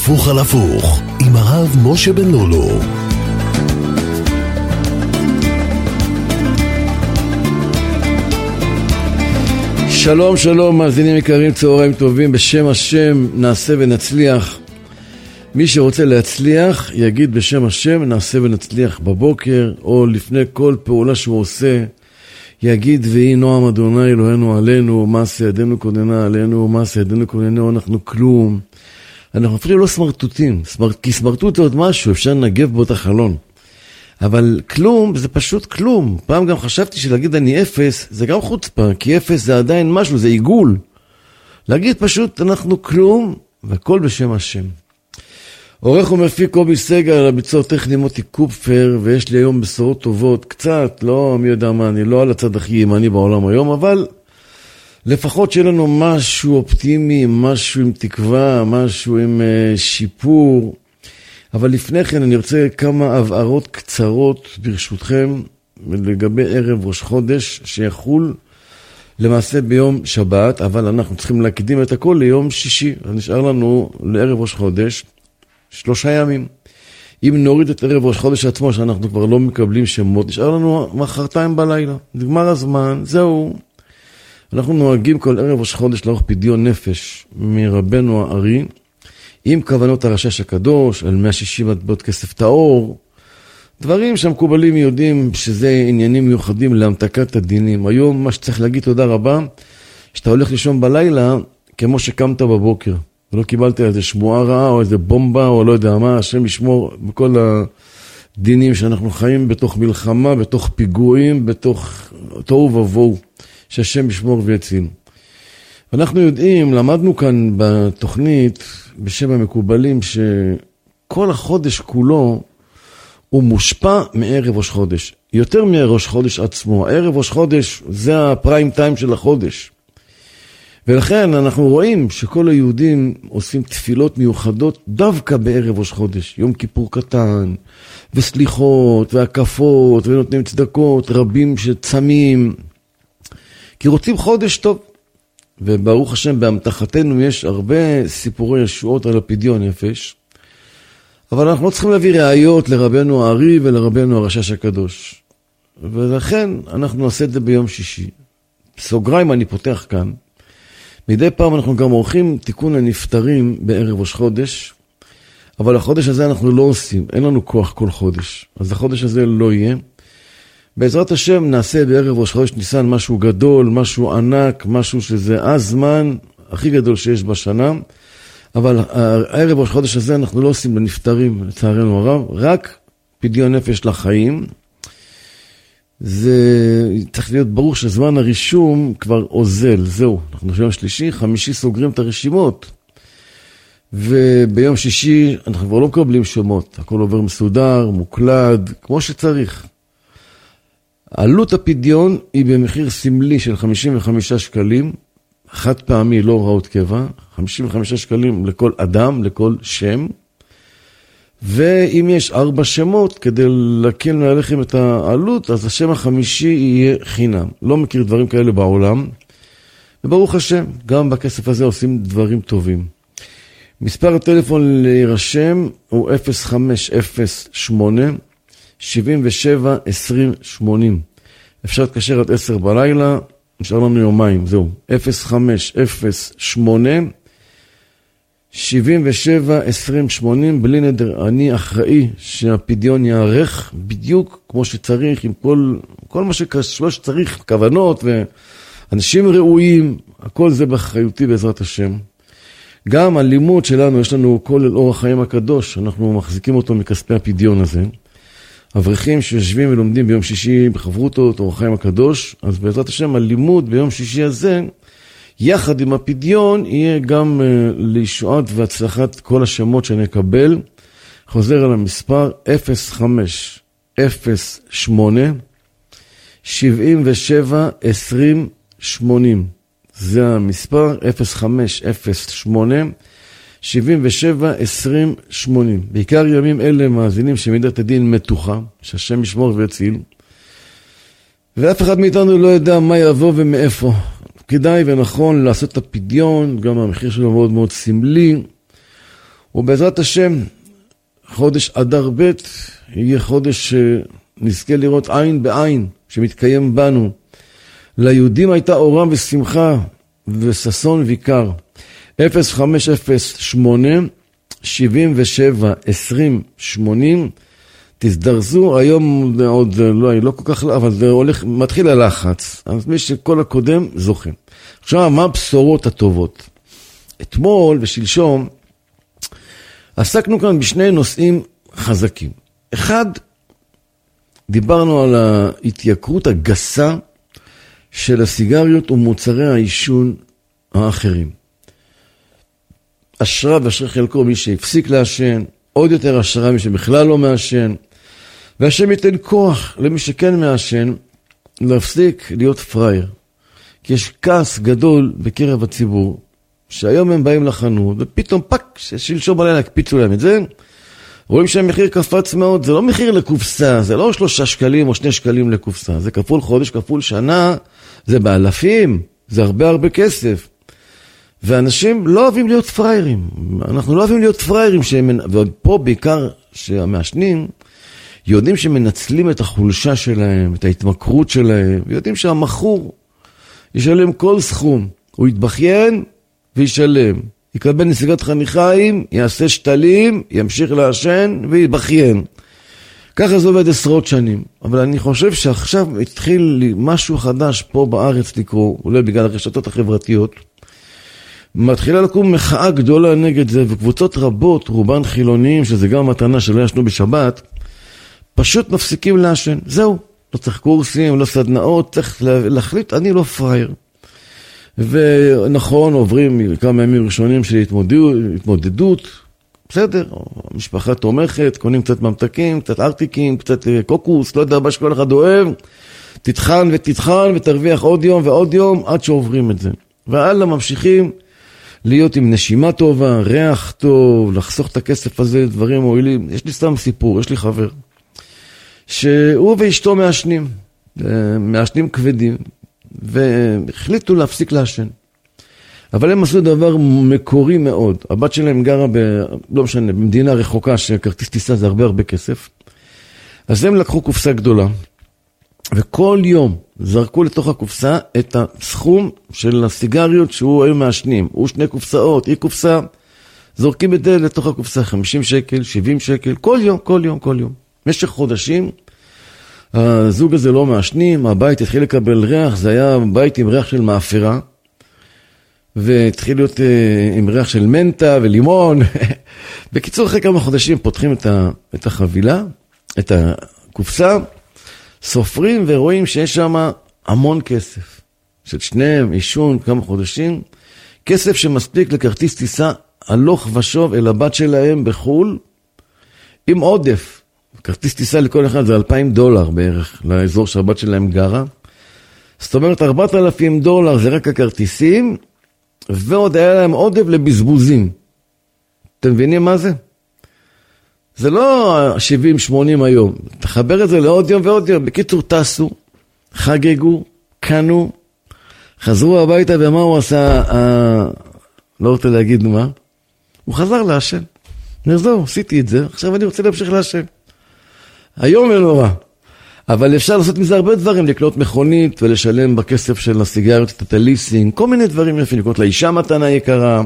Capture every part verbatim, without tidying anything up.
הפוך על הפוך עם הרב משה בן לולו. שלום שלום מאזינים יקרים, צהריים טובים, בשם השם נעשה ונצליח. מי שרוצה להצליח יגיד בשם השם נעשה ונצליח בבוקר, או לפני כל פעולה שהוא עושה יגיד ויהי נועם אדוני אלוהינו עלינו, מעשה ידינו כוננה עלינו, מעשה ידינו כוננו, אנחנו כלום. אנחנו אפילו לא סמרטוטים, כי סמרטוט זה עוד משהו, אפשר לנגב בו את החלון. אבל כלום זה פשוט כלום. פעם גם חשבתי שלהגיד אני אפס זה גם חוצפה, כי אפס זה עדיין משהו, זה עיגול. להגיד פשוט אנחנו כלום, והכל בשם השם. עורך ומפיק קובי סגל על הביצוע טכני מוטי קופפר, ויש לי היום בשורות טובות, קצת, לא מי יודע מה, אני לא על הצד הכי ימני בעולם היום, אבל לפחות שיהיה לנו משהו אופטימי, משהו עם תקווה, משהו עם uh, שיפור. אבל לפני כן אני רוצה כמה הבהרות קצרות ברשותכם לגבי ערב ראש חודש שיחול למעשה ביום שבת, אבל אנחנו צריכים להקדים את הכל ליום שישי. אז נשאר לנו לערב ראש חודש שלושה ימים. אם נוריד את ערב ראש חודש עצמו שאנחנו כבר לא מקבלים שמות, נשאר לנו מחרתיים בלילה. נגמר הזמן, זהו. אנחנו נוהגים כל ערב ראש חודש לערוך פדיון נפש מרבנו הארי, עם כוונות הרשש הקדוש, על מאה ושישים מטבעות כסף טהור, דברים שהמקובלים יודעים שזה עניינים מיוחדים להמתקת הדינים. היום מה שצריך להגיד תודה רבה, שאתה הולך לישון בלילה כמו שקמת בבוקר, ולא קיבלת איזה שמועה רעה או איזה בומבה או לא יודע מה, השם ישמור בכל הדינים שאנחנו חיים בתוך מלחמה, בתוך פיגועים, בתוך תוהו ובוהו, שהשם ישמור ויציל. אנחנו יודעים, למדנו כאן בתוכנית בשם המקובלים שכל החודש כולו הוא מושפע מערב ראש חודש. יותר מערב ראש חודש עצמו. ערב ראש חודש זה הפריים טיים של החודש. ולכן אנחנו רואים שכל היהודים עושים תפילות מיוחדות דווקא בערב ראש חודש. יום כיפור קטן, וסליחות, והקפות, ונותנים צדקות, רבים שצמים. כי רוצים חודש טוב. וברוך השם בהמתחתנו יש הרבה סיפורי ישועות על הפדיון נפש, אבל אנחנו לא צריכים להביא ראיות לרבנו הארי ולרבנו הרשש הקדוש, ולכן אנחנו נעשה את זה ביום שישי. סוגריים אני פותח כאן, מדי פעם אנחנו גם עורכים תיקון הנפטרים בערב ראש חודש, אבל החודש הזה אנחנו לא עושים, אין לנו כוח כל חודש, אז החודש הזה לא יהיה. בעזרת השם נעשה בערב ראש חודש ניסן משהו גדול, משהו ענק, משהו שזה הזמן הכי גדול שיש בשנה, אבל הערב ראש חודש הזה אנחנו לא עושים בנפטרים, לצערנו הרב, רק פדיון נפש לחיים. זה צריך להיות ברור שזמן הרישום כבר עוזל, זהו, אנחנו ביום שלישי, חמישי סוגרים את הרשימות, וביום שישי אנחנו כבר לא מקבלים שמות, הכל עובר מסודר, מוקלד, כמו שצריך. עלות הפדיון היא במחיר סמלי של חמישים וחמישה שקלים, חד פעמי, לא הוראות קבע, חמישים וחמישה שקלים לכל אדם, לכל שם, ואם יש ארבע שמות כדי להקל מעליכם את העלות, אז השם החמישי יהיה חינם. לא מכיר דברים כאלה בעולם, וברוך השם, גם בכסף הזה עושים דברים טובים. מספר הטלפון להירשם הוא אפס חמש אפס שמונה שבעים ושבע עשרים שמונים. אפשר להתקשר עד עשר בלילה, נשאר לנו יומיים, זהו. אפס חמש אפס שמונה שבעים ושבע עשרים שמונים, בלי נדר. אני אחראי שהפדיון יערך בדיוק כמו שצריך, עם כל, כל מה שקשור שצריך, כוונות ואנשים ראויים, הכל זה באחריותי בעזרת השם. גם הלימוד שלנו, יש לנו כל אור החיים הקדוש, אנחנו מחזיקים אותו מכספי הפדיון הזה. אברכים שיושבים ולומדים ביום שישי בחברותות, אור החיים הקדוש, אז בעזרת השם הלימוד ביום שישי הזה, יחד עם הפדיון, יהיה גם uh, לישועת והצלחת כל השמות שנקבל. חוזר על המספר אפס חמש אפס שמונה שבעים ושבע עשרים שמונים. זה המספר אפס חמש אפס שמונה שבעים ושבע עשרים שמונים. בעיקר ימים אלה מאזינים שמידת הדין מתוחה, שהשם ישמור ויציל, ואף אחד מאיתנו לא יודע מה יבוא ומאיפה. כדאי ונכון לעשות את הפדיון, גם המחיר שלו מאוד מאוד סמלי, ובעזרת השם, חודש אדר ב' יהיה חודש שנזכה לראות עין בעין שמתקיים בנו. ליהודים הייתה אורם ושמחה וששון ויקר. אפס חמש אפס שמונה שבעים ושבע עשרים שמונים. תזדרזו, היום עוד לא, לא כל כך, אבל זה הולך, מתחיל הלחץ. אז מי שכל הקודם זוכה. עכשיו, מה הבשורות הטובות? אתמול ושלשום עסקנו כאן בשני נושאים חזקים. אחד, דיברנו על ההתייקרות הגסה של הסיגריות ומוצרי העישון האחרים. אשרה ואשרה חלקו מי שהפסיק לעשן, עוד יותר אשרה מי שבכלל לא מעשן, והשם ייתן כוח למי שכן מעשן להפסיק להיות פרייר. כי יש כעס גדול בקרב הציבור, שהיום הם באים לחנות, ופתאום פק, שלשום בלילה הקפיצו להם את זה, רואים שהמחיר קפץ מאוד, זה לא מחיר לקופסה, זה לא שלושה שקלים או שני שקלים לקופסה, זה כפול חודש, כפול שנה, זה באלפים, זה הרבה הרבה כסף. ואנשים לא אוהבים להיות פריירים, אנחנו לא אוהבים להיות פריירים, ופה בעיקר שהמעשנים, יודעים שמנצלים את החולשה שלהם, את ההתמכרות שלהם, ויודעים שהמחור ישלם כל סכום, הוא יתבכיין וישלם. יקבל נסיגת חניכיים, יעשה שתלים, ימשיך לעשן ויתבכיין. ככה זה עובד עשרות שנים. אבל אני חושב שעכשיו התחיל לי משהו חדש פה בארץ לקרוא, אולי בגלל הרשתות החברתיות. מתחילה לקום מחאה גדולה נגד זה, וקבוצות רבות, רובן חילוניים, שזה גם מתנה שלא ישנו בשבת, פשוט מפסיקים לעשן. זהו, לא צריך קורסים, לא סדנאות, צריך להחליט, אני לא פרייר. ונכון, עוברים כמה ימים ראשונים של התמודדות, התמודדות, בסדר, המשפחה תומכת, קונים קצת ממתקים, קצת ארטיקים, קצת קוקוס, לא יודע מה שכל אחד אוהב, תתחן ותתחן ותרוויח עוד יום ועוד יום עד שעוברים את זה. והלאה ממשיכים להיות עם נשימה טובה, ריח טוב, לחסוך את הכסף הזה, דברים מועילים. יש לי סתם סיפור, יש לי חבר, שהוא ואשתו מעשנים, מעשנים כבדים, והחליטו להפסיק לעשן. אבל הם עשו דבר מקורי מאוד. הבת שלהם גרה ב... לא משנה, במדינה רחוקה שכרטיס טיסה זה הרבה הרבה כסף. אז הם לקחו קופסה גדולה, וכל יום זרקו לתוך הקופסה את הסכום של הסיגריות שהוא היו מעשנים. הוא שני קופסאות, היא קופסה, זורקים את זה לתוך הקופסה, חמישים שקל, שבעים שקל, כל יום, כל יום, כל יום. במשך חודשים, הזוג הזה לא מעשנים, הבית התחיל לקבל ריח, זה היה בית עם ריח של מאפרה, והתחיל להיות עם ריח של מנטה ולימון. בקיצור, אחרי כמה חודשים פותחים את החבילה, את הקופסה, סופרים ורואים שיש שם המון כסף. של שניהם, אישון, כמה חודשים, כסף שמספיק לכרטיס טיסה הלוך ושוב אל הבת שלהם בחול, עם עודף. כרטיס טיסה לכל אחד זה אלפיים דולר בערך, לאזור שהבת שלהם גרה. זאת אומרת, ארבעת אלפים דולר זה רק הכרטיסים, ועוד היה להם עודף לבזבוזים. אתם מבינים מה זה? זה לא שבעים שמונים היום. תחבר את זה לעוד יום ועוד יום. בקיצור, טסו, חגגו, קנו, חזרו הביתה, ומה הוא עשה? אה, לא רוצה להגיד מה. הוא חזר לעשן. נרזו, עשיתי את זה, עכשיו אני רוצה להמשיך לעשן. היום אין נורא. אבל אפשר לעשות מזה הרבה דברים, לקנות מכונית ולשלם בכסף של הסיגריות, את הליסינג, כל מיני דברים יפים, לקנות לאישה מתנה יקרה,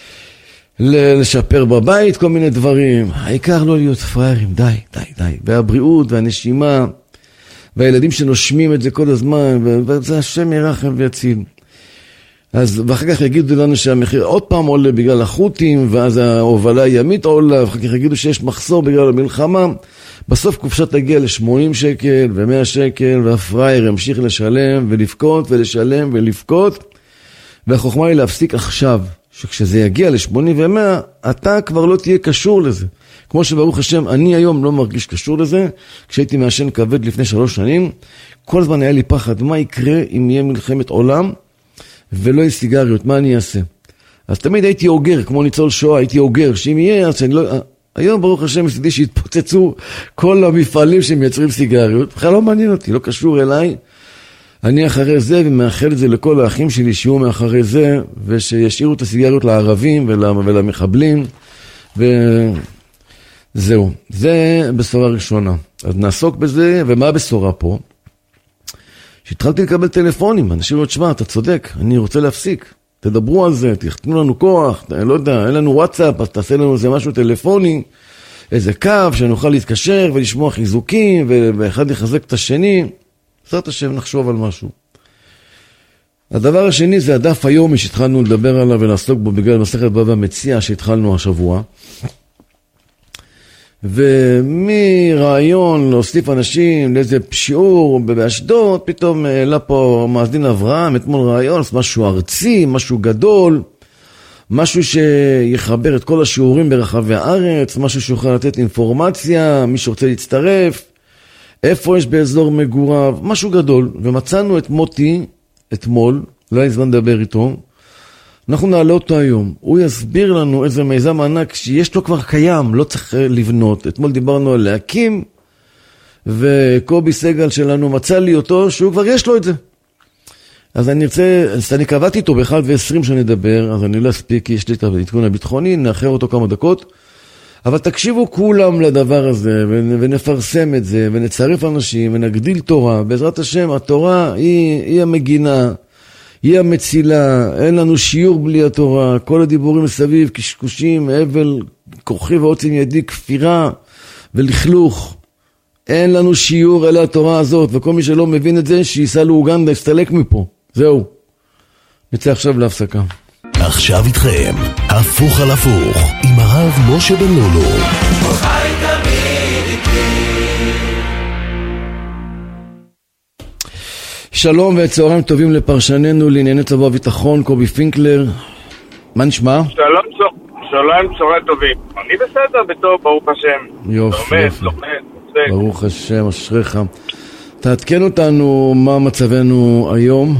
לשפר בבית, כל מיני דברים. העיקר לא להיות פריירים, די, די, די. והבריאות והנשימה, והילדים שנושמים את זה כל הזמן, וזה השם ירחם ויציל. אז ואחר כך יגידו לנו שהמחיר עוד פעם עולה בגלל החוטים, ואז ההובלה הימית עולה, ואחר כך יגידו שיש מחסור בגלל המלחמה. בסוף קופשה תגיע ל-שמונים שקל ו-מאה שקל, והפרייר ימשיך לשלם ולבכות ולשלם ולבכות. והחוכמה היא להפסיק עכשיו, שכשזה יגיע ל-שמונים ו-מאה, אתה כבר לא תהיה קשור לזה. כמו שברוך השם, אני היום לא מרגיש קשור לזה. כשהייתי מעשן כבד לפני שלוש שנים, כל הזמן היה לי פחד, מה יקרה אם יהיה מלחמת עולם, ולא יהיה סיגריות, מה אני אעשה? אז תמיד הייתי אוגר, כמו ניצול שואה, הייתי אוגר, שאם יהיה, אז אני לא... היום ברוך השם מסתדי שהתפוצצו כל המפעלים שמייצרים סיגריות, בכלל לא מעניין אותי, לא קשור אליי. אני אחרי זה ומאחל את זה לכל האחים שלי שיהיו מאחרי זה, ושישאירו את הסיגריות לערבים ולמחבלים, וזהו, זה בשורה ראשונה. אז נעסוק בזה, ומה הבשורה פה? שהתחלתי לקבל טלפונים, אנשים אומרים, שמע, אתה צודק, אני רוצה להפסיק, תדברו על זה, תכתנו לנו כוח, אני לא יודע, אין לנו וואטסאפ, אז תעשה לנו איזה משהו טלפוני, איזה קו, שנוכל להתקשר ולשמוע חיזוקים, ואחד יחזק את השני, זאת השם, נחשוב על משהו. הדבר השני זה הדף היומי שהתחלנו לדבר עליו ולעסוק בו בגלל מסכת בבא מציעא שהתחלנו השבוע. ומרעיון להוסיף אנשים לאיזה שיעור באשדוד, פתאום העלה פה מאזין אברהם, אתמול רעיון, משהו ארצי, משהו גדול, משהו שיחבר את כל השיעורים ברחבי הארץ, משהו שיוכל לתת אינפורמציה, מי שרוצה להצטרף, איפה יש באזור מגוריו, משהו גדול. ומצאנו את מוטי אתמול, לא היה זמן לדבר איתו, אנחנו נעלה אותו היום, הוא יסביר לנו איזה מיזם ענק שיש לו כבר קיים, לא צריך לבנות. אתמול דיברנו על להקים, וקובי סגל שלנו מצא לי אותו, שהוא כבר יש לו את זה. אז אני רוצה, אני קבעתי איתו ב-אחת ועשרים שאני אדבר, אז אני לא אספיק, כי יש לי את העדכון הביטחוני, נאחר אותו כמה דקות, אבל תקשיבו כולם לדבר הזה, ונפרסם את זה, ונצרף אנשים, ונגדיל תורה. בעזרת השם, התורה היא, היא המגינה, היא המצילה, אין לנו שיעור בלי התורה, כל הדיבורים מסביב, קשקושים, אבל, כוחי ועוצם ידי, כפירה ולכלוך. אין לנו שיעור אלא התורה הזאת, וכל מי שלא מבין את זה, שיסע לאוגנדה, יסתלק מפה. זהו. נצא עכשיו להפסקה. עכשיו איתכם, הפוך על הפוך, עם הרב משה בן לולו. שלום וצהריים טובים לפרשננו לענייני צבא וביטחון, קובי פינקלר. מה נשמע? שלום, שלום, צהריים טובים. אני בסדר, בטוב, ברוך השם. יופי, לומד, יופי. לומד, ברוך השם, אשריך. תעדכן אותנו מה מצבנו היום.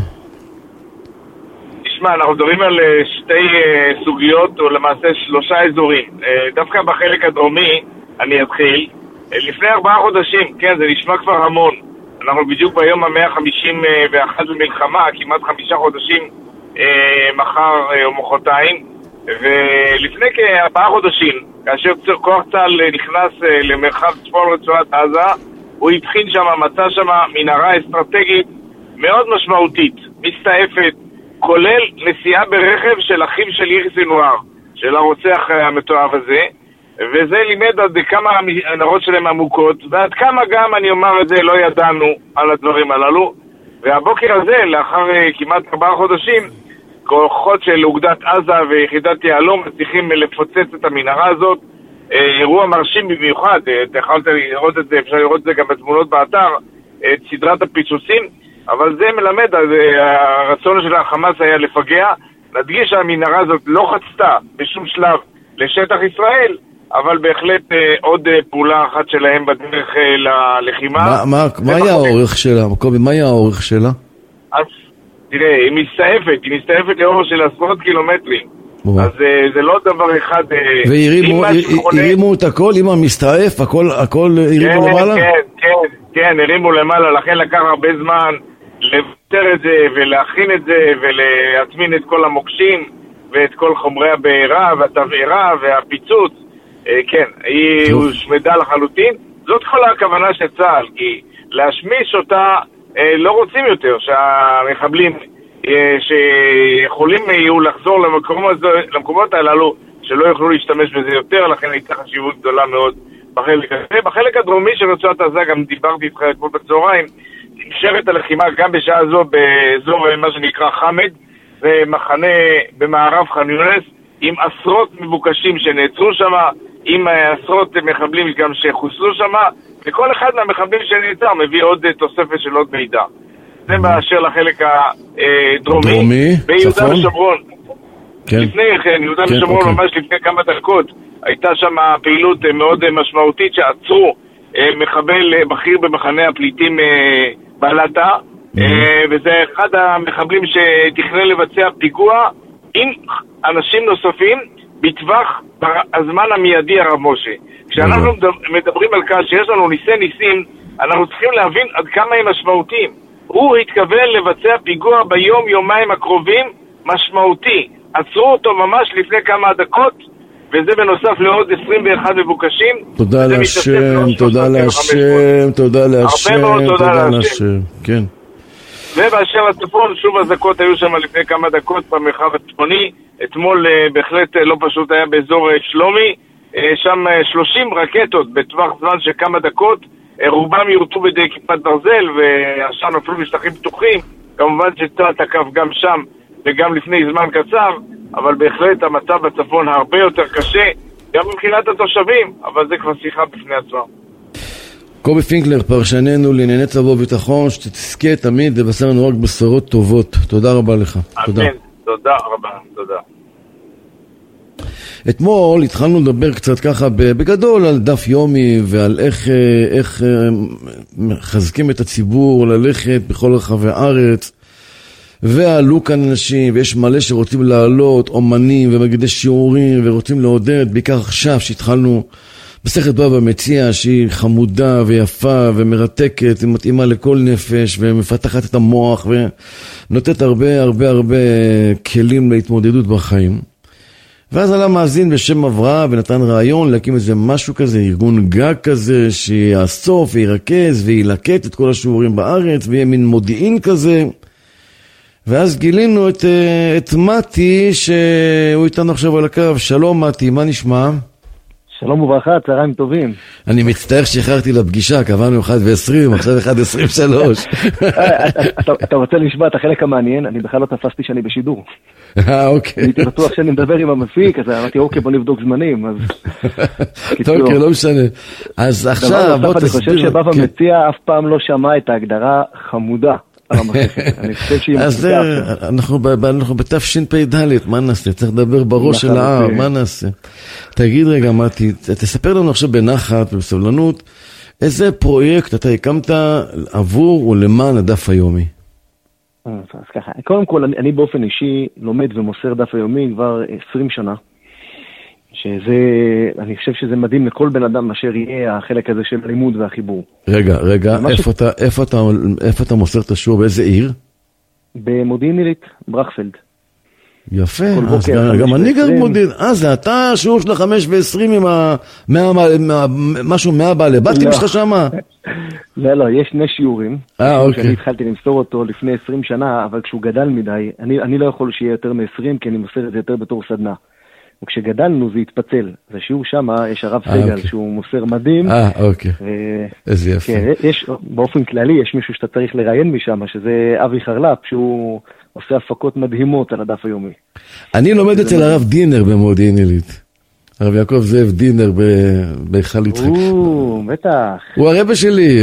תשמע, אנחנו מדברים על שתי סוגיות, או למעשה שלושה אזורים. דווקא בחלק הדרומי, אני אתחיל. לפני ארבעה חודשים, כן, זה נשמע כבר המון. אנחנו בדיוק ביום ה-מאה חמישים ואחת למלחמה, כמעט חמישה חודשים מחר או מחרתיים. ולפני כארבעה חודשים, כאשר כוח צה"ל נכנס למרחב צפון רצועת עזה, הוא התחיל שם, מצא שם מנהרה אסטרטגית מאוד משמעותית, מסתעפת, כולל נסיעה ברכב של אחיו של יחיא סנוואר, של הרוצח המתועב הזה, וזה לימד עד כמה הנרות שלהם עמוקות, ועד כמה גם, אני אומר את זה, לא ידענו על הדברים הללו. והבוקר הזה, לאחר כמעט ארבעה חודשים, כוחות של אוגדת עזה ויחידת יהלום מצליחים לפוצץ את המנהרה הזאת. אירוע מרשים במיוחד, יכולת לראות את זה, אפשר לראות את זה גם בתמונות באתר, את סדרת הפיצוצים, אבל זה מלמד, הרצון של החמאס היה לפגע. נדגיש שהמנהרה הזאת לא חצתה בשום שלב לשטח ישראל, אבל בהחלט עוד פעולה אחת שלהם בדרך ללחימה. מה, מה, מה היה האורך שלה, קובי, מה היה האורך שלה? אז תראה, היא מסתעפת, היא מסתעפת לאורך של עשרות קילומטרים. אז זה לא דבר אחד. והרימו את הכל, עם המסתעף, הכל הרימו למעלה? כן, כן, כן, הרימו למעלה, לכן לקח הרבה זמן לבטר את זה ולהכין את זה ולהטמין את כל המוקשים ואת כל חומרי הבעירה והתבעירה והפיצוץ. כן, היא הושמדה לחלוטין. זאת כל הכוונה של צה"ל, כי להשמיש אותה לא רוצים יותר, שהמחבלים שיכולים יהיו לחזור למקומות, למקומות הללו שלא יוכלו להשתמש בזה יותר, לכן הייתה חשיבות גדולה מאוד בחלק הזה. בחלק הדרומי של רצועת עזה, גם דיברתי איתך אתמול בצהריים, נמשכת הלחימה גם בשעה זו באזור מה שנקרא חמד, ומחנה במערב ח'אן יונס, עם עשרות מבוקשים שנעצרו שם, עם עשרות מחבלים גם שחוסלו שם, וכל אחד מהמחבלים שנעצר מביא עוד תוספת של עוד מידע. זה באשר לחלק הדרומי. דרומי, ביהודה ושומרון. כן. לפני כן, יהודה כן, ושומרון אוקיי. ממש לפני כמה דקות, הייתה שם פעילות מאוד משמעותית שעצרו מחבל בכיר במחנה הפליטים בעלתה, mm-hmm. וזה אחד המחבלים שתכנן לבצע פיגוע עם אנשים נוספים בטווח הזמן המיידי הרב משה. כשאנחנו mm-hmm. מדברים על כך שיש לנו ניסי ניסים, אנחנו צריכים להבין עד כמה הם משמעותיים. הוא התכוון לבצע פיגוע ביום יומיים הקרובים משמעותי. עצרו אותו ממש לפני כמה דקות, וזה בנוסף לעוד עשרים ואחד מבוקשים. תודה להשם, תודה להשם, תודה להשם, תודה להשם, כן. ובאשר הצפון, שוב הזקות היו שם לפני כמה דקות במרחב הצפוני, אתמול בהחלט לא פשוט היה באזור שלומי, שם שלושים רקטות בטווח זמן של כמה דקות, רובם יורטו בידי כיפת ברזל והשאר נפלו בשטחים פתוחים, כמובן שצה"ל תקף גם שם וגם לפני זמן קצר, אבל בהחלט המצב בצפון הרבה יותר קשה, גם מבחינת התושבים, אבל זה כבר שיחה בפני עצמם. קובי פינקלר, פרשננו לענייני צבא וביטחון, שתזכה תמיד לבשר לנו רק בשורות טובות. תודה רבה לך. תודה. תודה רבה, תודה. אתמול התחלנו לדבר קצת ככה בגדול על דף יומי ועל איך, איך מחזקים את הציבור ללכת בכל רחבי הארץ, ועלו כאן אנשים ויש מלא שרוצים לעלות, אומנים ומגידי שיעורים ורוצים לעודד, בעיקר עכשיו שהתחלנו מסכת בבא מציעא שהיא חמודה ויפה ומרתקת, היא מתאימה לכל נפש ומפתחת את המוח ונותנת הרבה הרבה הרבה כלים להתמודדות בחיים. ואז עלה מאזין בשם אברהם ונתן רעיון להקים איזה משהו כזה, ארגון גג כזה שיאסוף וירכז וילקט את כל השיעורים בארץ ויהיה מין מודיעין כזה. ואז גילינו את, את מתי שהוא איתנו עכשיו על הקו. שלום מתי, מה נשמע? שלום וברכה, צהריים טובים. אני מצטער שחררתי לפגישה, קבענו אחד ועשרים, עכשיו אחד עשרים ושלוש. אתה רוצה לשמוע את החלק המעניין? אני בכלל לא תפסתי שאני בשידור. אה, אוקיי. הייתי בטוח שאני מדבר עם המפיק, אז אמרתי, אוקיי, בוא נבדוק זמנים. אוקיי, לא משנה. אז עכשיו, בוא תסביר. אני חושב שבבא מציעא אף פעם לא שמע את ההגדרה חמודה. אני חושב שהיא מצטער. אז אנחנו בתשפ"ד, מה נעשה? צריך לדבר בראש של ההר, מה נעשה? תגיד רגע, מתי, תספר לנו עכשיו בנחת ובסבלנות, איזה פרויקט אתה הקמת עבור או למען הדף היומי? אז ככה, קודם כל, אני באופן אישי לומד ומוסר דף היומי כבר עשרים שנה, שזה, אני חושב שזה מדהים לכל בן אדם אשר יהיה החלק הזה של הלימוד והחיבור. רגע, רגע, איפה אתה, איפה אתה, איפה אתה מוסר את השיעור? באיזה עיר? במודיעין עילית, ברכפלד. יפה, אז גם אני גר במודיעין. אה, זה אתה השיעור של החמש ועשרים עם משהו מהבעלי בתים שלך שמה? לא, לא, יש שני שיעורים. אה, אוקיי. שאני התחלתי למסור אותו לפני עשרים שנה, אבל כשהוא גדל מדי, אני לא יכול שיהיה יותר מ-עשרים, כי אני מוסר את זה יותר בתור סדנה. וכשגדלנו זה התפצל. זה שיעור שמה, יש הרב סגל שהוא מוסר מדהים. אה, אוקיי. איזה יפה. יש, באופן כללי, יש מישהו שאתה צריך לראיין משם, שזה אבי חרל"פ, שהוא עושה הפקות מדהימות על הדף היומי. אני לומד אצל הרב דינר במודיעין עילית. הרב יעקב זאב דינר בהיכל יצחק. או, בטח. הוא הרבא שלי.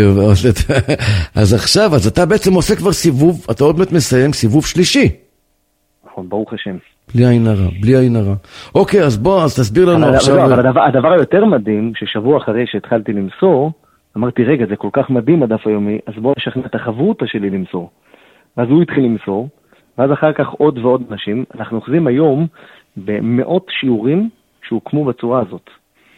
אז עכשיו, אז אתה בעצם עושה כבר סיבוב, אתה עוד מעט מסיים סיבוב שלישי. נכון, ברוך השם. בלי עין הרע, בלי עין הרע. אוקיי, אז בוא, אז תסביר לנו עכשיו. אבל הדבר, הדבר היותר מדהים, ששבוע אחרי שהתחלתי למסור, אמרתי, רגע, זה כל כך מדהים הדף היומי, אז בוא נשכנע את החברותה שלי למסור. ואז הוא התחיל למסור, ואז אחר כך עוד ועוד אנשים. אנחנו אוחזים היום במאות שיעורים שהוקמו בצורה הזאת.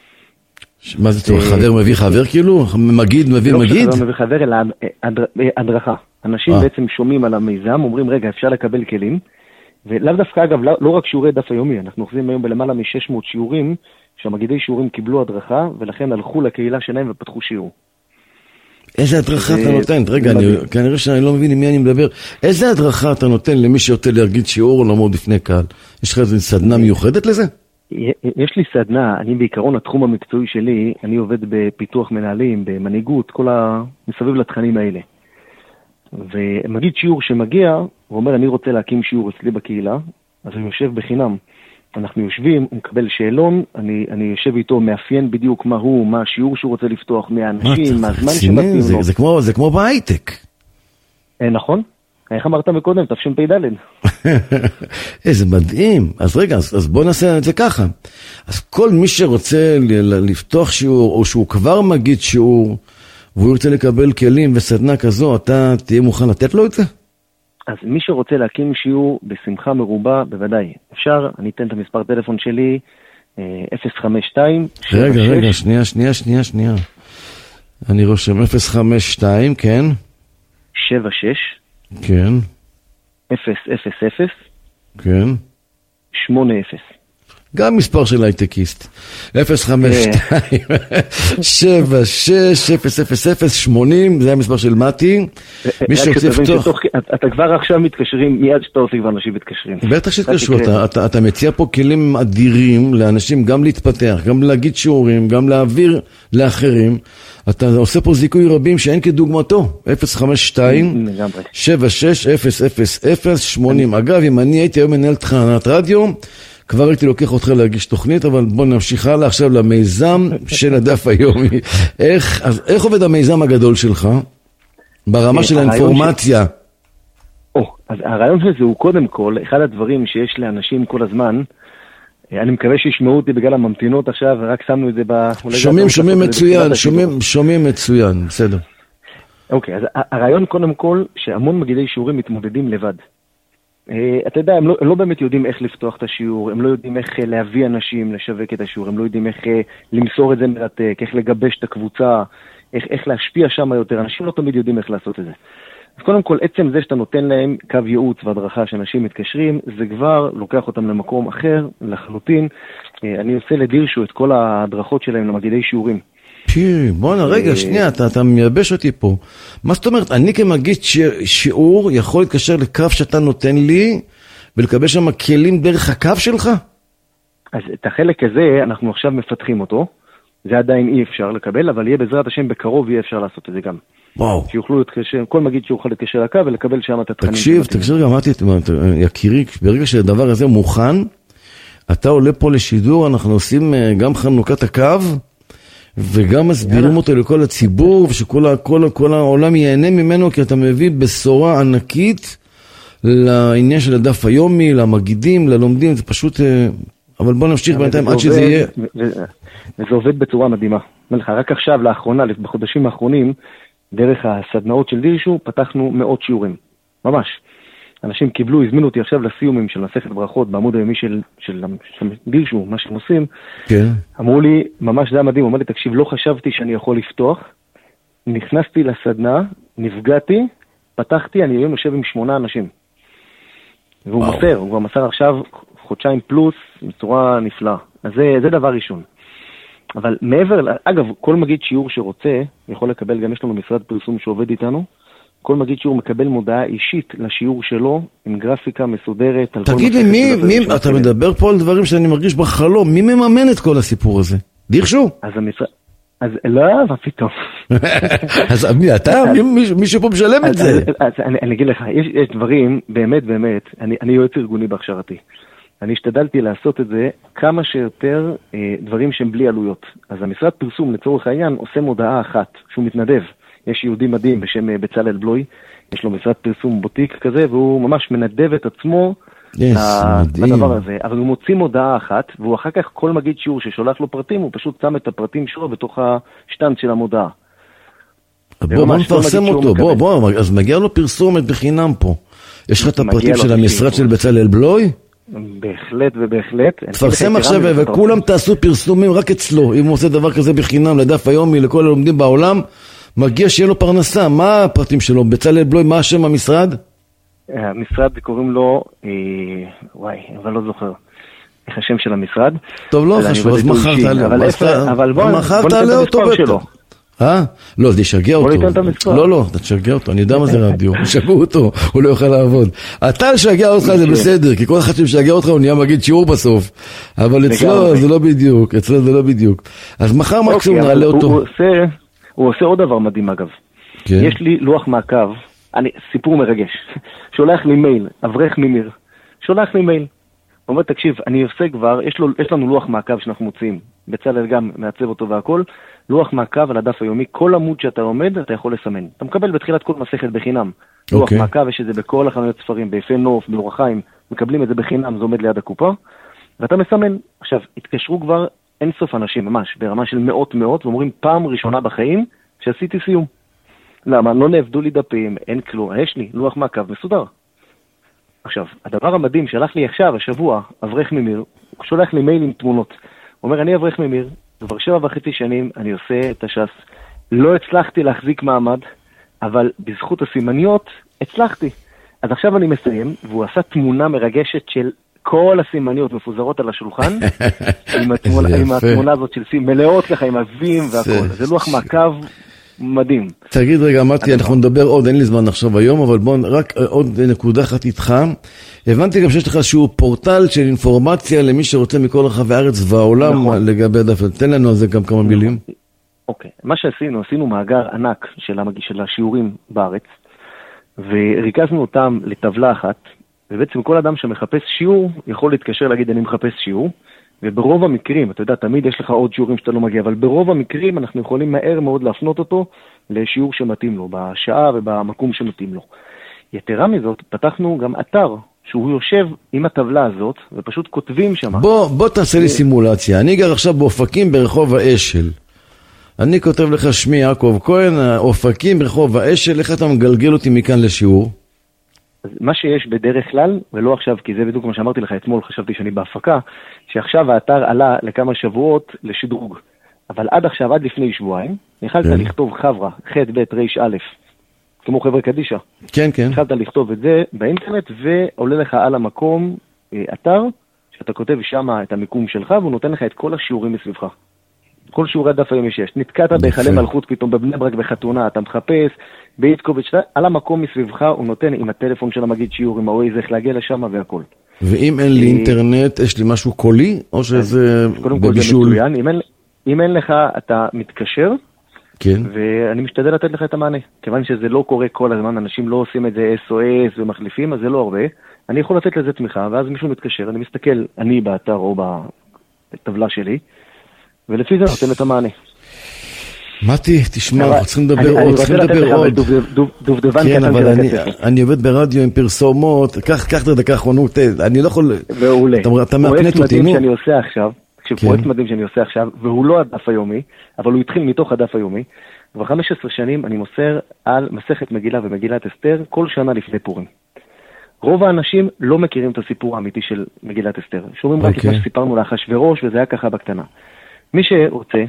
מה זה צורה? חבר מביא חבר כאילו? מגיד מביא מגיד? לא חבר מביא חבר, אלא הדרכה. אנשים בעצם שומעים על המיזם, אומרים, רגע, אפשר לקבל כלים, ולאו דווקא, אגב, לא רק שיעורי דף היומי, אנחנו אוחזים היום בלמעלה מ-שש מאות שיעורים, שהמגידי שיעורים קיבלו הדרכה, ולכן הלכו לקהילה שלהם ופתחו שיעור. איזה הדרכה אתה נותן? רגע, כנראה שאני לא מבין עם מי אני מדבר. איזה הדרכה אתה נותן למי שיותר להגיד שיעור או לעמוד בפני קהל? יש לך איזו סדנה מיוחדת לזה? יש לי סדנה, אני בעיקרון התחום המקצועי שלי, אני עובד בפיתוח מנהלים, במנהיגות, כל המסביב לתכנים האלה. ומגיד שיעור שמגיע, הוא אומר, אני רוצה להקים שיעור אצלי בקהילה, אז הוא יושב בחינם. אנחנו יושבים, הוא מקבל שאלון, אני, אני יושב איתו, מאפיין בדיוק מה הוא, מה השיעור שהוא רוצה לפתוח, מהאנשים, מה הזמן שמתאים לו. זה, זה כמו, זה כמו בהייטק. אה, נכון? איך אמרת מקודם? תשפ"ד. איזה מדהים. אז רגע, אז, אז בוא נעשה את זה ככה. אז כל מי שרוצה לפתוח שיעור, או שהוא כבר מגיד שיעור, והוא רוצה לקבל כלים וסדנה כזו, אתה תהיה מוכן לתת לו את זה? אז מי שרוצה להקים שיעור בשמחה מרובה, בוודאי. אפשר, אני אתן את המספר טלפון שלי, אפס חמש שתיים רגע, רגע, שנייה, שנייה, שנייה, שנייה. אני רושם אפס חמש שתיים, כן? שבע שש כן. אפס אפס אפס כן. שמונה אפס. גם מספר של הייטקיסט. אפס חמש שתיים שבע שש אפס אפס אפס שמונים, זה המספר של מתי. מי שרוצה לפתוח... אתה כבר עכשיו מתקשרים, מיד שאתה עושה כבר אנשים מתקשרים. בטח שתקשרו, אתה מציע פה כלים אדירים לאנשים גם להתפתח, גם להגיד שיעורים, גם להעביר לאחרים. אתה עושה פה זיכוי רבים שאין כדוגמתו. אפס חמש שתיים שבע שש אפס אפס אפס שמונים. אגב, אם אני הייתי היום מנהל תחנת רדיו, כבר הייתי לוקח אותך להגיש תוכנית, אבל בוא נמשיך הלאה עכשיו למיזם של הדף היומי. איך, אז איך עובד המיזם הגדול שלך? ברמה של האינפורמציה. או, אז הרעיון של זה הוא קודם כל, אחד הדברים שיש לאנשים כל הזמן, אני מקווה שישמעו אותי בגלל הממתינות עכשיו, ורק שמנו את זה ב... שומעים, שומעים מצוין, שומעים, שומעים מצוין, בסדר. אוקיי, אז הרעיון קודם כל, שהמון מגידי שיעורים מתמודדים לבד. אתה יודע, הם לא, הם לא באמת יודעים איך לפתוח את השיעור, הם לא יודעים איך להביא אנשים לשווק את השיעור, הם לא יודעים איך למסור את זה מרתק, איך לגבש את הקבוצה, איך, איך להשפיע שם יותר, אנשים לא תמיד יודעים איך לעשות את זה. אז קודם כל, עצם זה שאתה נותן להם קו ייעוץ והדרכה שאנשים מתקשרים, זה כבר לוקח אותם למקום אחר, לחלוטין. אני עושה לדירשו את כל ההדרכות שלהם למגידי שיעורים. פי, בוא נרגע, שנייה, אתה, אתה מייבש אותי פה. מה זאת אומרת, אני כמגיד שיעור יכול להתקשר לקו שאתה נותן לי, ולקבל שם כלים דרך הקו שלך? אז את החלק הזה אנחנו עכשיו מפתחים אותו, זה עדיין אי אפשר לקבל, אבל יהיה בעזרת השם בקרוב יהיה אפשר לעשות את זה גם. וואו. שיוכלו להתקשר, כל מגיד שיוכל להתקשר לקו ולקבל שם את התכנים. תקשיב, תקשיב, אמרתי, יקירי, ברגע שהדבר הזה מוכן, אתה עולה פה לשידור, אנחנו עושים גם חנוכת הקו, וגם מסבירים אותו לכל הציבור, ושכל כל, כל העולם ייהנה ממנו, כי אתה מביא בשורה ענקית לעניין של הדף היומי, למגידים, ללומדים, זה פשוט... אבל בוא נמשיך בינתיים עד שזה יהיה... וזה עובד בצורה מדהימה. רק עכשיו, לאחרונה, בחודשים האחרונים, דרך הסדנאות של דירשו, פתחנו מאות שיעורים. ממש. אנשים קיבלו, הזמינו אותי עכשיו לסיומים של מסכת ברכות, בעמוד היומי של, של, של דירשו, מה שהם עושים. כן. אמרו לי, ממש זה המדהים, אמר לי, תקשיב, לא חשבתי שאני יכול לפתוח. נכנסתי לסדנה, נפגעתי, פתחתי, אני היום יושב עם שמונה אנשים. והוא וואו. מסר, הוא כבר מסר עכשיו חודשיים פלוס, בצורה נפלאה. אז זה, זה דבר ראשון. אבל מעבר, אגב, כל מגיד שיעור שרוצה, יכול לקבל, גם יש לנו משרד פרסום שעובד איתנו, כל מגיד שיעור מקבל מודעה אישית לשיעור שלו, עם גרפיקה מסודרת. תגיד לי, מי, מי, אתה מדבר פה על דברים שאני מרגיש בחלום, מי מממן את כל הסיפור הזה? דירשו? אז המשרד, אז לא, מה פתאום. אז מי, אתה, מי שפה משלם את זה? אז אני אגיד לך, יש דברים, באמת, באמת, אני יועץ ארגוני בהכשרתי. אני השתדלתי לעשות את זה כמה שיותר אה, דברים שהם בלי עלויות. אז המשרד פרסום לצורך העניין עושה מודעה אחת, שהוא מתנדב. יש יהודי מדהים בשם אה, בצלאל בלוי, יש לו משרד פרסום בוטיק כזה, והוא ממש מנדב את עצמו yes, לדבר הזה. אבל הוא מוציא מודעה אחת, והוא אחר כך כל מגיד שיעור ששולח לו פרטים, הוא פשוט שם את הפרטים שלו בתוך השטנץ של המודעה. בוא, בוא נפרסם אותו, בוא, בוא, אז מגיע לו פרסומת בחינם פה. יש לך את הפרטים של המשרד של בצלאל בלוי? בהחלט ובהחלט. תפרסם עכשיו וכולם תעשו פרסומים רק אצלו. אם הוא עושה דבר כזה בחינם לדף היומי לכל הלומדים בעולם, מגיע שיהיה לו פרנסה. מה הפרטים שלו? בצלאל בלוי, מה השם המשרד? המשרד קוראים לו, וואי, אבל לא זוכר. איך השם של המשרד? טוב, לא חשוב, אז מחר תעלה. אבל בוא נתן אותו בטח. אה? לא, זה ישגע אותו. לא, לא, אתה תשגע אותו, אני יודע מה זה רדיו. ישגעו אותו, הוא לא יוכל לעבוד. אתה לשגע אותך זה בסדר, כי כל אחד שמשגע אותך הוא נהיה מגיד שיעור בסוף. אבל אצלו זה לא בדיוק, אצלו זה לא בדיוק. אז מחר מקסימום נעלה אותו. הוא עושה עוד דבר מדהים אגב. יש לי לוח מעקב, סיפור מרגש. שולח לי מייל, אברך ממיר. שולח לי מייל. הוא אומר, תקשיב, אני עושה כבר, יש לנו לוח מעקב שאנחנו מוצאים. בצלאל גם מעצב אותו והכל. לוח מעקב על הדף היומי, כל עמוד שאתה עומד, אתה יכול לסמן. אתה מקבל בתחילת כל מסכת בחינם. Okay. לוח מעקב, יש את זה בכל החנויות ספרים, ביפה נוף, באור החיים, מקבלים את זה בחינם, זה עומד ליד הקופה, ואתה מסמן. עכשיו, התקשרו כבר אין סוף אנשים, ממש, ברמה של מאות מאות, ואומרים פעם ראשונה בחיים שעשיתי סיום. למה? לא נעבדו לי דפים, אין כלום, יש לי לוח מעקב מסודר. עכשיו, הדבר המדהים שלח לי עכשיו, השבוע, אברך ממיר, הוא שולח לי מייל עם תמונות. הוא אומר, אני אברך ממיר, כבר שבע וחצי שנים אני עושה את הש"ס, לא הצלחתי להחזיק מעמד, אבל בזכות הסימניות הצלחתי. אז עכשיו אני מסיים, והוא עשה תמונה מרגשת של כל הסימניות מפוזרות על השולחן, עם, התמונה, עם התמונה הזאת של סימ, מלאות ככה עם אבים והכל. זה לוח מעקב מדהים. תגיד רגע, אמרתי, אנחנו נדבר עוד, אין לי זמן עכשיו היום, אבל בואו, רק עוד נקודה אחת איתך. הבנתי גם שיש לך איזשהו פורטל של אינפורמציה למי שרוצה מכל רחבי הארץ והעולם נכון. לגבי הדף. תן לנו על זה גם כמה מילים. אוקיי, מה שעשינו, עשינו מאגר ענק של, המג... של השיעורים בארץ, וריכזנו אותם לטבלה אחת, ובעצם כל אדם שמחפש שיעור יכול להתקשר להגיד אני מחפש שיעור, וברוב המקרים, אתה יודע, תמיד יש לך עוד שיעורים שאתה לא מגיע, אבל ברוב המקרים אנחנו יכולים מהר מאוד להפנות אותו לשיעור שמתאים לו, בשעה ובמקום שמתאים לו. יתרה מזאת, פתחנו גם אתר שהוא יושב עם הטבלה הזאת, ופשוט כותבים שם. בוא, בוא תעשה לי סימולציה. אני גר עכשיו באופקים ברחוב האשל. אני כותב לך שמי יעקב כהן, אופקים ברחוב האשל, איך אתה מגלגל אותי מכאן לשיעור? אז מה שיש בדרך כלל, ולא עכשיו, כי זה בדיוק מה שאמרתי לך אתמול, חשבתי שאני בהפקה, שעכשיו האתר עלה לכמה שבועות לשדרוג. אבל עד עכשיו, עד לפני שבועיים, יכלת כן. לכתוב חברה, ח' ב' ר' א', כמו חברה קדישה. כן, כן. יכלת לכתוב את זה באינטרנט, ועולה לך על המקום אתר, שאתה כותב שם את המיקום שלך, והוא נותן לך את כל השיעורים מסביבך. כל שיעורי דף היום יש. נתקעת בהיכלי מלכות פתאום בבני ברק בחתונה, אתה מחפש, באיתקוביץ', על המקום מסביבך הוא נותן עם הטלפון של המגיד שיעור, עם הווייז, איך להגיע לשם והכל. ואם אין לי אינטרנט, יש לי משהו קולי, או שזה בבישול? אם אין לך, אתה מתקשר, ואני משתדל לתת לך את המענה. כיוון שזה לא קורה כל הזמן, אנשים לא עושים את זה אס או אס ומחליפים, אז זה לא הרבה. אני יכול לתת לזה תמיכה, ואז מישהו מתקשר, אני מסתכל, אני באתר או בטבלה שלי, ולפי זה נותן את המענה. מתי, תשמע, אנחנו צריכים לדבר עוד, צריכים לדבר עוד. כן, אבל אני עובד ברדיו עם פרסומות, קח את הדקה האחרונות, אני לא יכול... מעולה. אתה מהפנט אותי, נו. שאני עושה עכשיו, פרויקט מדהים שאני עושה עכשיו, והוא לא הדף היומי, אבל הוא התחיל מתוך הדף היומי, כבר חמש עשרה שנים אני מוסר על מסכת מגילה ומגילת אסתר כל שנה לפני פורים. רוב האנשים לא מכירים את הסיפור האמיתי של מגילת אסתר. שומעים רק את מה שסיפרנו לאחשוורוש, וזה היה ככה בקטנה. מי שרוצה,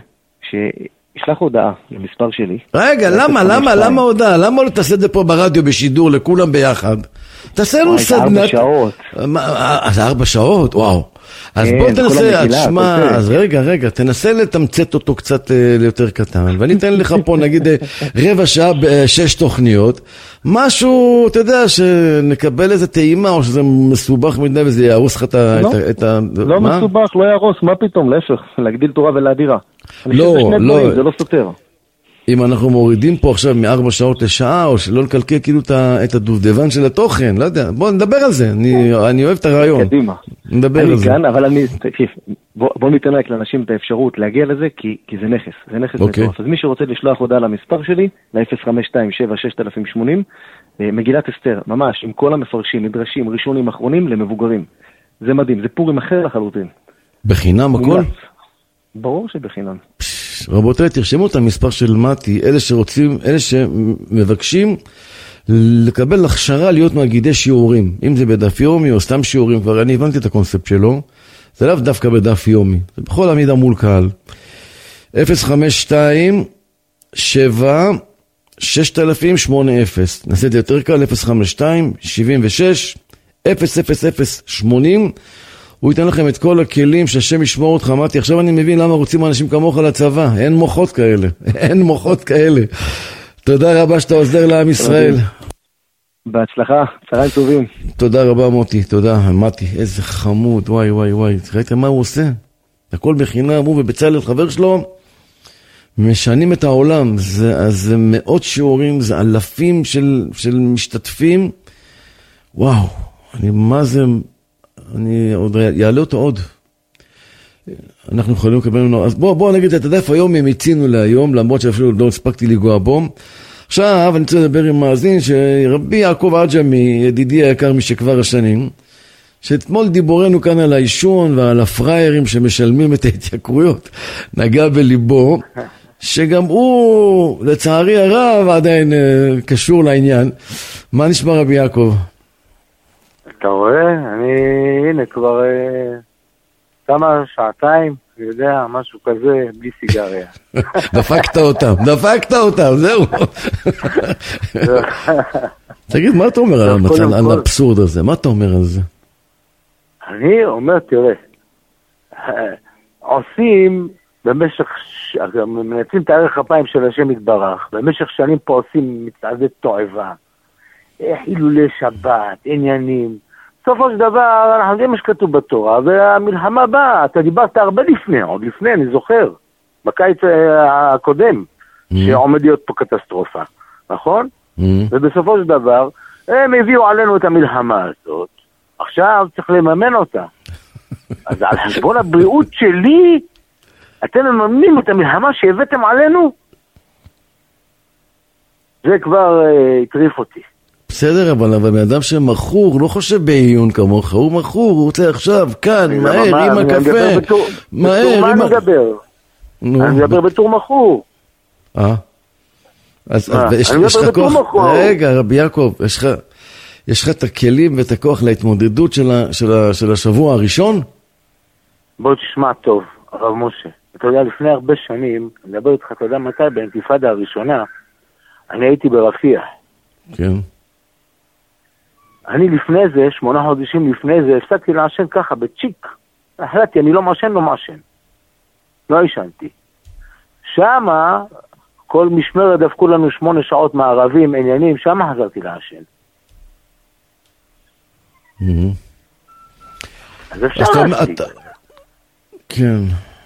שישלח הודעה למספר שלי. רגע, למה, למה, למה הודעה? למה לא תעשה את זה פה ברדיו בשידור לכולם ביחד? תעשה לנו סדנת... ארבע שעות. אז ארבע שעות? וואו. אז בוא תנסה, תשמע, אז רגע, רגע, תנסה לתמצת אותו קצת ליותר קטן, ואני אתן לך פה נגיד רבע שעה בשש תוכניות, משהו, אתה יודע, שנקבל איזה טעימה, או שזה מסובך מדי וזה יערוס לך את ה... לא מסובך, לא יערוס, מה פתאום, להפך, להגדיל תורה ולהדירה. לא, לא. זה לא סותר. אם אנחנו מורידים פה עכשיו מארבע שעות לשעה, או שלא נקלקל כאילו את הדובדבן של התוכן, לא יודע, בוא נדבר על זה, אני, אני אוהב את הרעיון. קדימה. נדבר על זה. אני כאן, אבל אני, תקשיב, בוא, בוא ניתן רק לאנשים את האפשרות להגיע לזה, כי, כי זה נכס, זה נכס okay. מטורף. אז מי שרוצה לשלוח הודעה למספר שלי, ל-אפס חמש שתיים שבע שש אלף שמונים, מגילת אסתר, ממש, עם כל המפרשים, מדרשים, ראשונים, אחרונים, למבוגרים. זה מדהים, זה פורים אחר לחלוטין. בחינם הכל? ברור שבחינם. רבותיי, תרשמו את המספר של מתי, אלה שרוצים, אלה שמבקשים לקבל הכשרה להיות מגידי שיעורים, אם זה בדף יומי או סתם שיעורים, כבר אני הבנתי את הקונספט שלו, זה לאו דווקא בדף יומי, זה בכל עמידה מול קהל. אפס חמש שתיים שבע שש אלף שמונים, נעשה את זה יותר קל, אפס חמש שתיים שבעים ושש אפס אפס אפס שמונים, הוא ייתן לכם את כל הכלים שהשם ישמור אותך. אמרתי, עכשיו אני מבין למה רוצים אנשים כמוך לצבא. אין מוחות כאלה. אין מוחות כאלה. תודה רבה שאתה עוזר לעם ישראל. בהצלחה, צהריים טובים. תודה רבה מוטי, תודה. מתי, איזה חמוד, וואי וואי וואי. ראיתם מה הוא עושה? הכל בחינם, הוא ובצלאל חבר שלו, משנים את העולם. זה, זה מאות שיעורים, זה אלפים של, של משתתפים. וואו, אני מה זה... אני עוד יעלה אותו עוד. אנחנו יכולים לקבל לנו, אז בוא, בוא נגיד את הדף היום הם הצינו להיום, למרות שאפילו לא הספקתי לגוע בו. עכשיו אני רוצה לדבר עם מאזין שרבי יעקב עג'מי, ידידי היקר משכבר השנים, שאתמול דיבורנו כאן על האישון ועל הפריירים שמשלמים את ההתייקרויות, נגע בליבו, שגם הוא לצערי הרב עדיין קשור לעניין. מה נשמע רבי יעקב? אתה רואה? אני, הנה, כבר כמה שעתיים, יודע, משהו כזה, בלי סיגריה. דפקת אותם, דפקת אותם, זהו. תגיד, מה אתה אומר על האבסורד הזה? מה אתה אומר על זה? אני אומר, תראה, עושים במשך, מנצלים את הערך הפיים של השם יתברך, במשך שנים פה עושים מצעדי תועבה, חילולי שבת, עניינים, בסופו של דבר אנחנו יודעים מה שכתוב בתורה, והמלחמה באה, אתה דיברת הרבה לפני, עוד לפני, אני זוכר, בקיץ הקודם, שעומד להיות פה קטסטרופה, נכון? ובסופו של דבר, הם הביאו עלינו את המלחמה הזאת, עכשיו צריך לממן אותה. אז על חשבון הבריאות שלי, אתם מממנים את המלחמה שהבאתם עלינו? זה כבר הטריף אותי. בסדר, אבל אבל אדם שמחור, לא חושב בעיון כמוך, הוא מחור, הוא רוצה עכשיו, כאן, מהר, עם הקפה. מהר, מה אני מדבר? אני מדבר בתור מחור. אה? אז יש לך כוח, רגע, רבי יעקב, יש לך את הכלים ואת הכוח להתמודדות של השבוע הראשון? בוא תשמע טוב, הרב משה. אתה יודע, לפני הרבה שנים, אני מדבר איתך, אתה יודע מתי, באינתיפאדה הראשונה, אני הייתי ברפיח. כן. אני לפני זה, שמונה חודשים לפני זה, הפסקתי לעשן ככה, בצ'יק. החלטתי, אני לא מעשן, לא מעשן. לא ישנתי. שמה, כל משמרת דפקו לנו שמונה שעות מערבים, עניינים, שמה חזרתי לעשן. אז אפשר להפסיק. כן.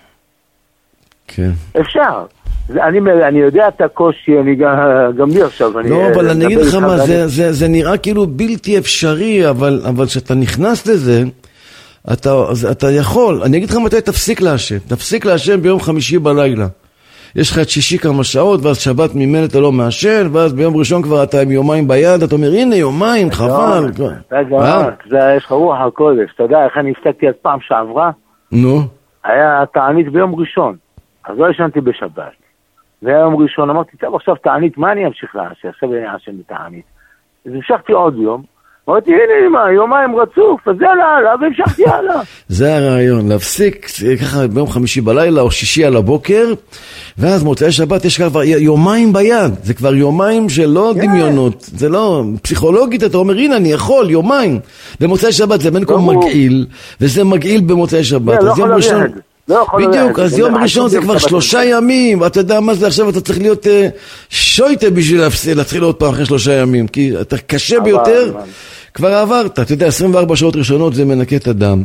כן. אפשר. אני, אני יודע את הקושי, אני גם, גם לי עכשיו. לא, אני, אבל אני אגיד לך מה, זה, זה, זה נראה כאילו בלתי אפשרי, אבל, אבל שאתה נכנס לזה, אתה, אתה יכול. אני אגיד לך מתי תפסיק לעשן. תפסיק לעשן ביום חמישי בלילה. יש לך את שישי כמה שעות, ואז שבת ממילא אתה לא מעשן, ואז ביום ראשון כבר אתה עם יומיים ביד, אתה אומר, הנה יומיים, חבל. יש לך רוח הקודש, אתה יודע איך אני הפסקתי עד פעם שעברה? נו. היה תענית ביום ראשון, אז לא ישנתי בשבת. ביום ראשון אמרתי, טוב עכשיו תענית, מה אני אמשיך לעשן? עכשיו אני אעשן בתענית. אז המשכתי עוד יום, אמרתי, הנה מה, יומיים רצוף, אז זה הלאה, והמשכתי הלאה. זה הרעיון, להפסיק ככה ביום חמישי בלילה או שישי על הבוקר, ואז מוצאי שבת יש כבר יומיים ביד, זה כבר יומיים שלא דמיונות, זה לא, פסיכולוגית אתה אומר, הנה אני יכול, יומיים, במוצאי שבת זה בין כה מגעיל, וזה מגעיל במוצאי שבת, אז יום ראשון, בדיוק, אז יום ראשון זה כבר שלושה ימים, אתה יודע מה זה עכשיו, אתה צריך להיות שויטה בשביל להתחיל עוד פעם אחרי שלושה ימים, כי אתה קשה ביותר, כבר עברת, אתה יודע, עשרים וארבע שעות ראשונות זה מנקה את הדם.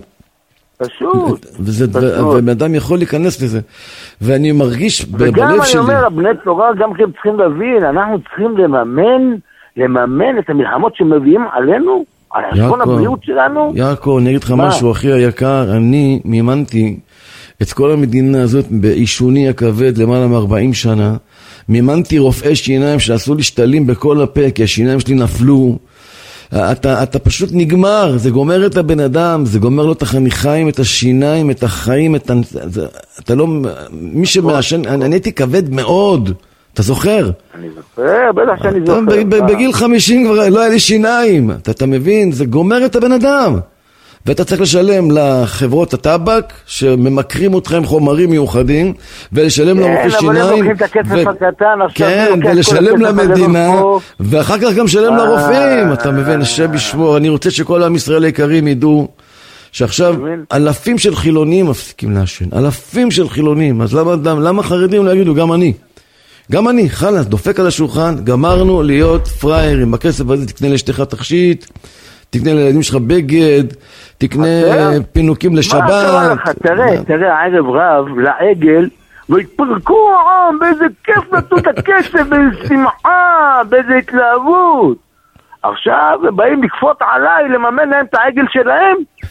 פשוט. ובאדם יכול להיכנס לזה. ואני מרגיש בלב שלי. וגם אני אומר, הבני תורה גם כן צריכים להבין, אנחנו צריכים לממן, לממן את המלחמות שמביאים עלינו, על חשבון הבריאות שלנו. יעקב, אני אגיד לך משהו הכי היקר, אני מימנתי את כל המדינה הזאת באישוני הכבד למעלה מ-ארבעים שנה, מימנתי רופאי שיניים שעשו לי שתלים בכל הפה, כי השיניים שלי נפלו, אתה, אתה פשוט נגמר, זה גומר את הבן אדם, זה גומר לו את החניכיים, את השיניים, את החיים, את, זה, אתה לא, מי שמעשן, אני, אני הייתי כבד מאוד, אתה זוכר? אני זוכר, בטח שאני זוכר. בגיל חמישים כבר לא היה לי שיניים, אתה, אתה מבין, זה גומר את הבן אדם. ואתה צריך לשלם לחברות הטבק שממכרים אתכם חומרים מיוחדים ולשלם לרופאי שיניים כן, אבל הם לוקחים את הכסף הקטן כן, ולשלם למדינה ואחר כך גם לשלם לרופאים, אתה מבין, השם ישמור. אני רוצה שכל עם ישראל היקרים ידעו שעכשיו אלפים של חילונים מפסיקים לעשן, אלפים של חילונים, אז למה, למה חרדים לא יגידו גם אני גם אני, חלאס, דופק על השולחן, גמרנו להיות פריירים, בכסף הזה תקנה לאשתך תכשיט, תקנה לילדים שלך בגד, תקנה פינוקים לשבת. מה קרה לך? תראה, תראה, ערב רב לעגל, והתפרקו העם, באיזה כיף נתנו את הכסף, באיזה שמחה, באיזה התלהבות. עכשיו הם באים לקפות עליי, לממן להם את העגל שלהם.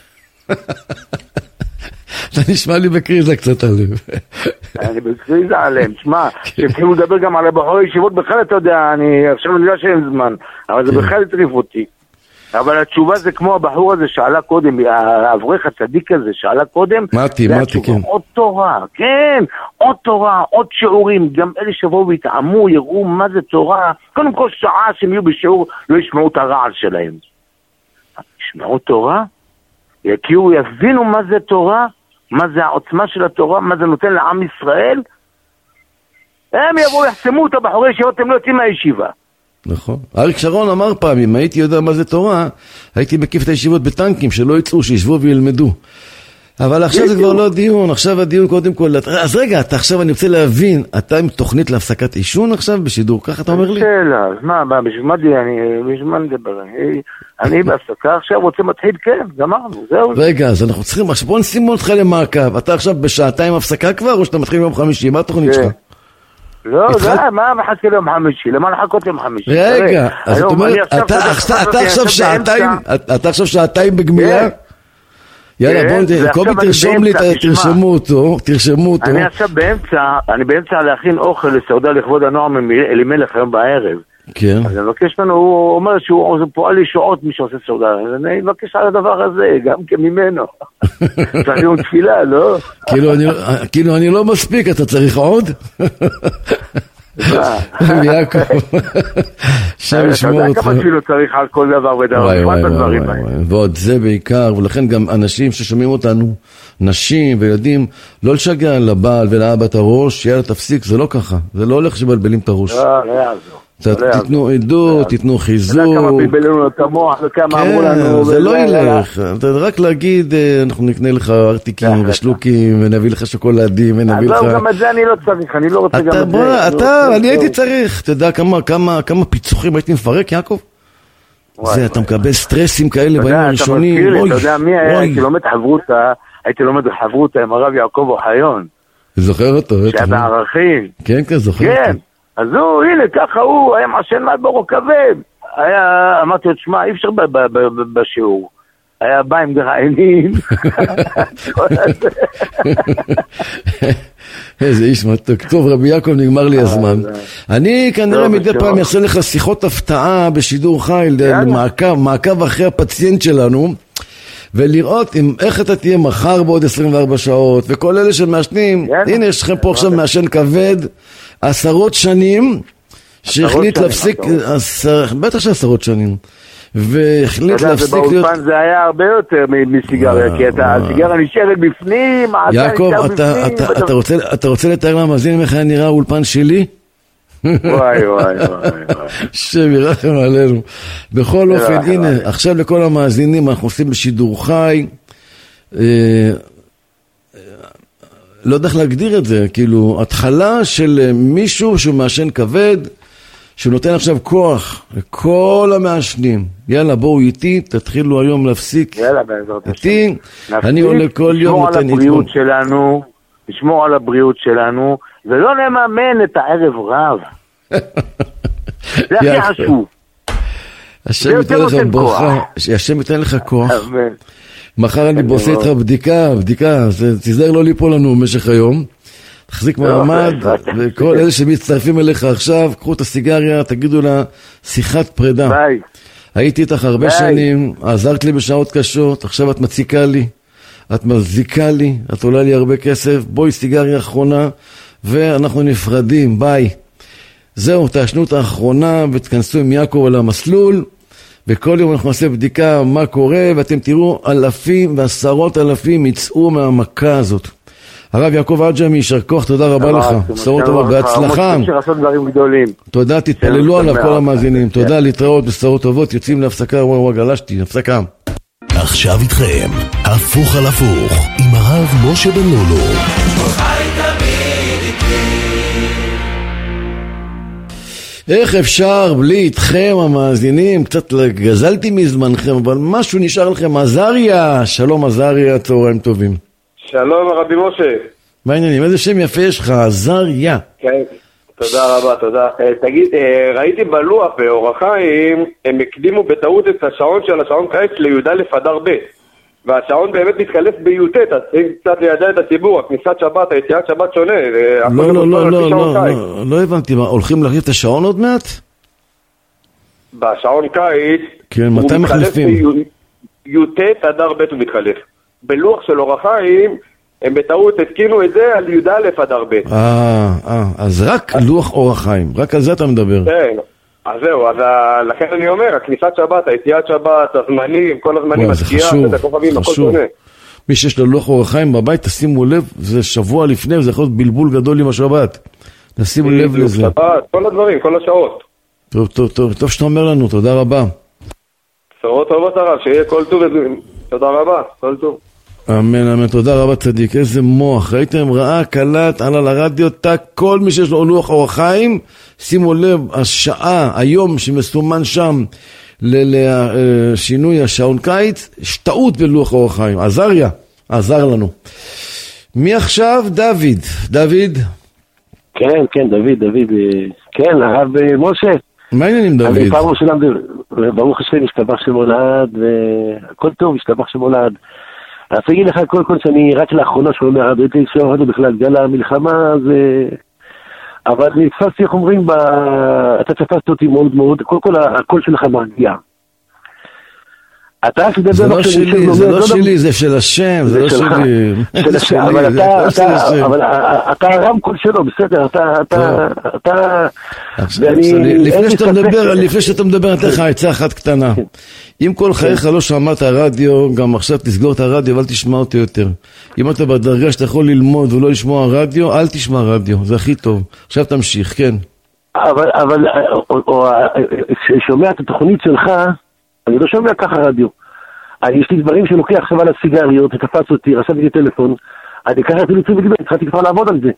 אתה נשמע לי בקריזה קצת עליהם. אני בקריזה עליהם, תשמע, כשתחילו לדבר גם על הבחורי ישיבות, בכלל אתה יודע, אני עכשיו אני יודע שאין זמן, אבל זה בכלל הטריף אותי. אבל התשובה זה כמו הבחור הזה שעלה קודם, האברך הצדיק הזה שעלה קודם, מתי, מתי, כן. עוד תורה, כן, עוד תורה, עוד שיעורים, גם אלה שבואו ויתעמו, יראו מה זה תורה, קודם כל שעה שהם יהיו בשיעור, לא ישמעו את הרעל שלהם. ישמעו תורה, יכירו, יבינו מה זה תורה, מה זה העוצמה של התורה, מה זה נותן לעם ישראל, הם יבואו, יחסמו את הבחורי ישיבות, הם לא יוצאים מהישיבה. נכון. אריק שרון אמר פעם, אם הייתי יודע מה זה תורה, הייתי מקיף את הישיבות בטנקים, שלא יצאו, שישבו וילמדו. אבל עכשיו זה כבר לא דיון, עכשיו הדיון קודם כל. אז רגע, אתה עכשיו, אני רוצה להבין, אתה עם תוכנית להפסקת עישון עכשיו בשידור, ככה אתה אומר לי? שאלה, אז מה, בשביל מה די, אני, בשביל מה נדבר, אני בהפסקה עכשיו רוצה מתחיל, כן, גמרנו, זהו. רגע, אז אנחנו צריכים, עכשיו בוא נשים אותך למעקב, אתה עכשיו בשעתיים הפסקה כבר, או שאתה מתחיל יום חמישי, מה התוכנית שלך? לא, לא, מה מחכה ליום חמישי? למה לחכות ליום חמישי? רגע, אז זאת אומרת, אתה עכשיו שעתיים בגמילה? יאללה, בואו, קובי תרשום לי, תרשמו אותו, תרשמו אותו. אני עכשיו באמצע, אני באמצע להכין אוכל לסעודה לכבוד הנוער אלימלך היום בערב. כן. אז אני מבקש ממנו, הוא אומר שהוא פועל לי שעות מי שעושה סעודה. אני מבקש על הדבר הזה, גם כממנו. צריך להיות תפילה, לא? כאילו אני לא מספיק, אתה צריך עוד? יעקב, שם ישמור אותך. אתה יודע כמה אפילו צריך על כל דבר ודבר, ועוד זה בעיקר, ולכן גם אנשים ששומעים אותנו, נשים וילדים, לא לשגע לבעל ולאבא את הראש, יאללה תפסיק, זה לא ככה, זה לא הולך שבלבלים את הראש. לא, לא יעזור. תתנו עדות, תתנו חיזוק. אתה יודע כמה בלבלנו את המוח וכמה אמרו לנו. זה לא ילך, רק להגיד אנחנו נקנה לך ארטיקים ושלוקים ונביא לך שוקולדים ונביא לך. לא, גם את זה אני לא צריך, אני לא רוצה גם את זה. אתה, אני הייתי צריך, אתה יודע כמה פיצוחים הייתי מפרק, יעקב? זה, אתה מקבל סטרסים כאלה בימים הראשונים. אתה יודע מי היה, הייתי לומד חברותה, הייתי לומד חברותה עם הרב יעקב אוחיון. זוכר אותו. שהיה בערכים. כן, כן, זוכר אותו. אז הוא, הנה, ככה הוא, היה מעשן מעדבורו כבד. היה, אמרתי לו, תשמע, אי אפשר בשיעור. היה בא עם גרעינים. איזה איש מתוק. טוב, רבי יעקב, נגמר לי הזמן. אני כנראה מדי פעם אעשה לך שיחות הפתעה בשידור חי, מעקב אחרי הפציינט שלנו, ולראות איך אתה תהיה מחר בעוד עשרים וארבע שעות, וכל אלה שמעשנים, הנה יש לכם פה עכשיו מעשן כבד, עשרות שנים, שהחליט להפסיק, בטח שעשרות שנים, והחליט להפסיק להיות... ובאולפן זה היה הרבה יותר מסיגריה, כי הסיגריה נשארת בפנים, יעקב, אתה רוצה לתאר למאזינים איך היה נראה האולפן שלי? וואי וואי וואי שם ירחם עלינו. בכל אופן, הנה, עכשיו לכל המאזינים אנחנו עושים בשידור חי, לא יודע איך להגדיר את זה, כאילו התחלה של מישהו שהוא מעשן כבד, שהוא נותן עכשיו כוח לכל המעשנים. יאללה, בואו איתי, תתחילו היום להפסיק. יאללה, בעזרת איתי, אני עולה כל יום. נשמור על הבריאות שלנו, נשמור על הבריאות שלנו, ולא נממן את הערב רב. זה הכי חשוב. השם ייתן לך ברכה, השם ייתן לך כוח. מחר אני בוסה איתך בדיקה, בדיקה, תיזהר לא ליפול לנו במשך היום. תחזיק מעמד, וכל אלה שמצטרפים אליך עכשיו, קחו את הסיגריה, תגידו לה שיחת פרידה. ביי. הייתי איתך הרבה שנים, עזרת לי בשעות קשות, עכשיו את מציקה לי, את מזיקה לי, את עולה לי הרבה כסף, בואי סיגריה אחרונה, ואנחנו נפרדים, ביי. זהו, תעשנו את האחרונה, ותכנסו עם יעקב על המסלול, וכל יום אנחנו נעשה בדיקה מה קורה, ואתם תראו אלפים ועשרות אלפים יצאו מהמכה הזאת. הרב יעקב עג'מי, יישר כוח, תודה רבה לך. בשורות טובות, בהצלחה. תודה, תתפללו עליו כל המאזינים. תודה, להתראות, בשורות טובות, יוצאים להפסקה, וואו וואו, גלשתי, הפסקה. עכשיו איתכם, הפוך על הפוך, עם הרב משה בן לולו. איך אפשר בלי איתכם המאזינים? קצת גזלתי מזמנכם, אבל משהו נשאר לכם. עזריה, שלום עזריה, צהריים טובים. שלום רבי משה. מה העניינים? איזה שם יפה יש לך, עזריה. כן, תודה רבה, תודה. תגיד, ראיתי בלוח באור החיים, הם הקדימו בטעות את השעון של השעון קיץ לי"א אדר ב', והשעון באמת מתחלף בי"ט, אז צריך קצת לידע את הציבור, הכניסת שבת, היציאת שבת שונה. לא, לא, לא, לא, לא, לא הבנתי, הולכים להחליף את השעון עוד מעט? בשעון קיץ, כן, מתי מחליפים? י"ט אדר ב' הוא מתחלף. בלוח של אור החיים, הם בטעות התקינו את זה על י"א אדר ב'. אה, אה, אז רק לוח אור החיים, רק על זה אתה מדבר. כן, אז זהו, אז לכן אני אומר, הכניסת שבת, היציאת שבת, הזמנים, כל הזמנים, השקיעה, את הכוכבים, הכל שונה. מי שיש לו לוח אור החיים בבית, תשימו לב, זה שבוע לפני, וזה יכול להיות בלבול גדול עם השבת. תשימו לב לזה. שבת, כל הדברים, כל השעות. טוב, טוב, טוב, טוב שאתה אומר לנו, תודה רבה. בשורות טובות הרב, שיהיה כל טוב, תודה רבה, כל טוב. אמן, אמן, תודה רבה צדיק, איזה מוח, ראיתם, ראה, קלט, עלה לרדיו, תק, כל מי שיש לו לוח אור החיים, שימו לב, השעה, היום שמסומן שם, לשינוי השעון קיץ, יש טעות בלוח אור החיים, עזריה, עזר לנו. מי עכשיו? דוד, דוד? כן, כן, דוד, דוד, כן, הרב משה. מה העניינים דוד? אני פעם ראשונה, ברוך השם, השתבח שמולד, והכל טוב, השתבח שמולד. אז אגיד לך קודם כל שאני רק לאחרונה שומע, הייתי שומע אותו בכלל, גל המלחמה, אבל נתפסתי, איך אומרים, אתה תפסת אותי מאוד מאוד, קודם כל הקול שלך מרגיע. זה לא שלי, זה לא שלי, זה של השם, זה לא שלי. אבל אתה הרמקול שלו, בסדר, אתה... לפני שאתה מדבר, אני אתן לך עצה אחת קטנה. אם כל חייך לא שמעת הרדיו, גם עכשיו תסגור את הרדיו, אבל תשמע אותי יותר. אם אתה בדרגה שאתה יכול ללמוד ולא לשמוע רדיו, אל תשמע רדיו, זה הכי טוב. עכשיו תמשיך, כן. אבל כששומע את התוכנית שלך, אני לא שומע ככה רדיו. יש לי דברים שלוקח עכשיו על הסיגריות, תפס אותי, רשמתי לי טלפון, אני ככה אפילו צוות גבי, התחלתי כבר לעבוד על זה.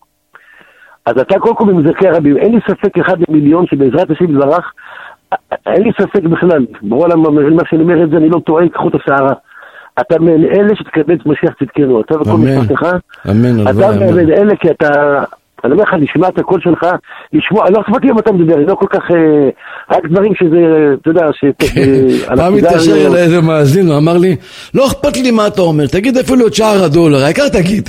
אז אתה כל כך במזרקי הרבים, אין לי ספק אחד במיליון שבעזרת השם יתברך, אין לי ספק בכלל, ברור למה שאני אומר את זה, אני לא טועה, קחו את השערה. אתה מן אלה שתקבל את משיח צדקנו, אתה וכל משפחתך, אתה מן אלה כי אתה... אני אומר לך, לשמע את הקול שלך, לשמוע, לא אכפת לי אם אתה מדבר, לא כל כך, רק דברים שזה, אתה יודע, ש... פעם מתקשר אליי איזה מאזין, הוא אמר לי, לא אכפת לי מה אתה אומר, תגיד אפילו את שער הדולר, העיקר תגיד.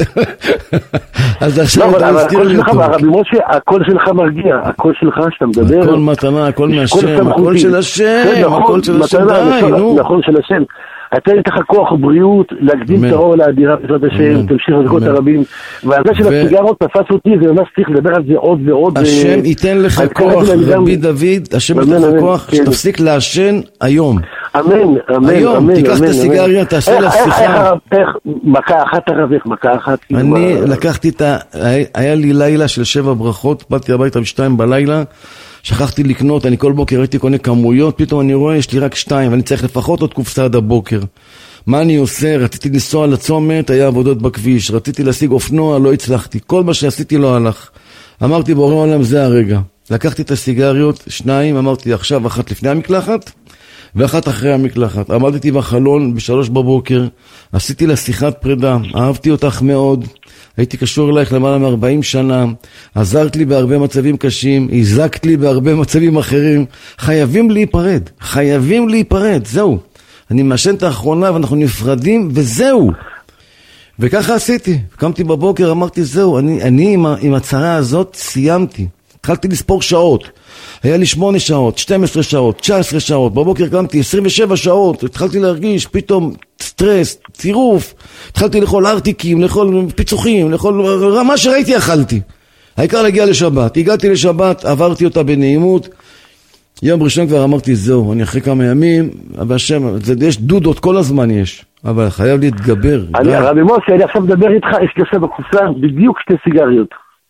אז עכשיו אתה מזכיר לי אותו. רבי משה, הקול שלך מרגיע, הקול שלך שאתה מדבר. הקול מתנה, הקול מהשם, הקול של השם, הקול של השם, די, נו. נכון, של השם. אתה ניתן לך כוח ובריאות, להקדים את האור לאדירה בעזרת השם, תמשיך לזכות הרבים. והזה של הסיגרות תפס אותי, זה ממש צריך לדבר על זה עוד ועוד. השם ייתן לך כוח, רבי דוד, השם ייתן לך כוח, שתפסיק לעשן היום. אמן, אמן. היום, תיקח את הסיגריה, תעשה לה שיחה. איך, מכה אחת הרב, איך מכה אחת? אני לקחתי את ה... היה לי לילה של שבע ברכות, באתי הביתה בשתיים בלילה, שכחתי לקנות, אני כל בוקר הייתי קונה כמויות, פתאום אני רואה, יש לי רק שתיים, ואני צריך לפחות עוד קופסה עד הבוקר. מה אני עושה? רציתי לנסוע לצומת, היה עבודות בכביש, רציתי להשיג אופנוע, לא הצלחתי, כל מה שעשיתי לא הלך. אמרתי, בורא עולם, זה הרגע. לקחתי את הסיגריות, שניים, אמרתי, עכשיו אחת לפני המקלחת, ואחת אחרי המקלחת. עמדתי בחלון בשלוש בבוקר, עשיתי לה שיחת פרידה, אהבתי אותך מאוד, הייתי קשור אלייך למעלה מ-ארבעים שנה, עזרת לי בהרבה מצבים קשים, הזקת לי בהרבה מצבים אחרים, חייבים להיפרד, חייבים להיפרד, זהו. אני משן את האחרונה ואנחנו נפרדים וזהו. וככה עשיתי, קמתי בבוקר, אמרתי זהו, אני, אני עם, עם הצרה הזאת סיימתי. התחלתי לספור שעות, היה לי שמונה שעות, שתים עשרה שעות, תשע עשרה שעות, בבוקר קמתי עשרים ושבע שעות, התחלתי להרגיש פתאום סטרס, צירוף, התחלתי לאכול ארטיקים, לאכול פיצוחים, לאכול מה שראיתי אכלתי. העיקר להגיע לשבת, הגעתי לשבת, עברתי אותה בנעימות, יום ראשון כבר אמרתי זהו, אני אחרי כמה ימים, אבל השם, יש דודות כל הזמן יש, אבל חייב להתגבר. אני, רבי משה, אני עכשיו מדבר איתך, יש לי עכשיו בקופסה בדיוק שתי סיגריות.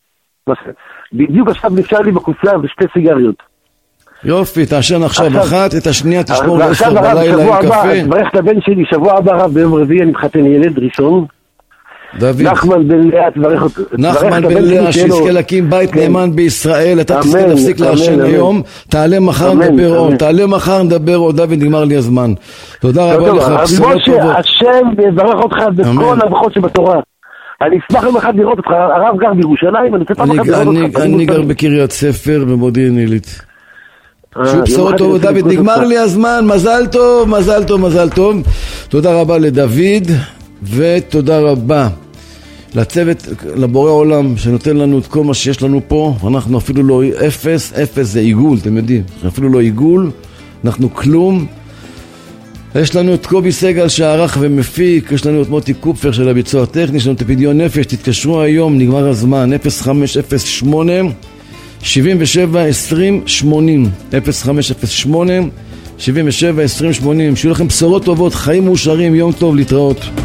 בדיוק עכשיו נשאר לי בקופסה ושתי סיגריות. יופי, תעשן עכשיו אחת, את השנייה תשמור לעשר בלילה עם קפה. תברך את הבן שלי, שבוע הבא רב, ביום רביעי אני מחתן ילד ראשון. דוד. נחמן בן לאה, תברך אותו. נחמן בן לאה, שיזכה להקים בית נאמן בישראל, אתה תזכה להפסיק לעשן היום, תעלה מחר נדבר עוד, תעלה מחר נדבר עוד, דוד, נגמר לי הזמן. תודה רבה לך, בשורות טובות. השם יברך אותך בכל הברכות שבתורה. אני אשמח יום אחד לראות אותך, הרב גר בירושלים, אני רוצה פעם אחת לראות אותך. אני גר בקריית ספר במודיעין עילית. שוב בשורות טובות, דוד, נגמר לי הזמן, מזל טוב, מזל טוב, מזל טוב. תודה רבה לדוד, ותודה רבה לצוות, לבורא עולם, שנותן לנו את כל מה שיש לנו פה. אנחנו אפילו לא אפס, אפס זה עיגול, אתם יודעים, אפילו לא עיגול, אנחנו כלום. יש לנו את קובי סגל שערך ומפיק, יש לנו את מוטי קופפר של הביצוע הטכני, יש לנו את הפדיון נפש, תתקשרו היום, נגמר הזמן, אפס חמש אפס שמונה שבעים ושבע עשרים שמונים, אפס חמש אפס שמונה שבעים ושבע עשרים שמונים, שיהיו לכם בשורות טובות, חיים מאושרים, יום טוב, להתראות.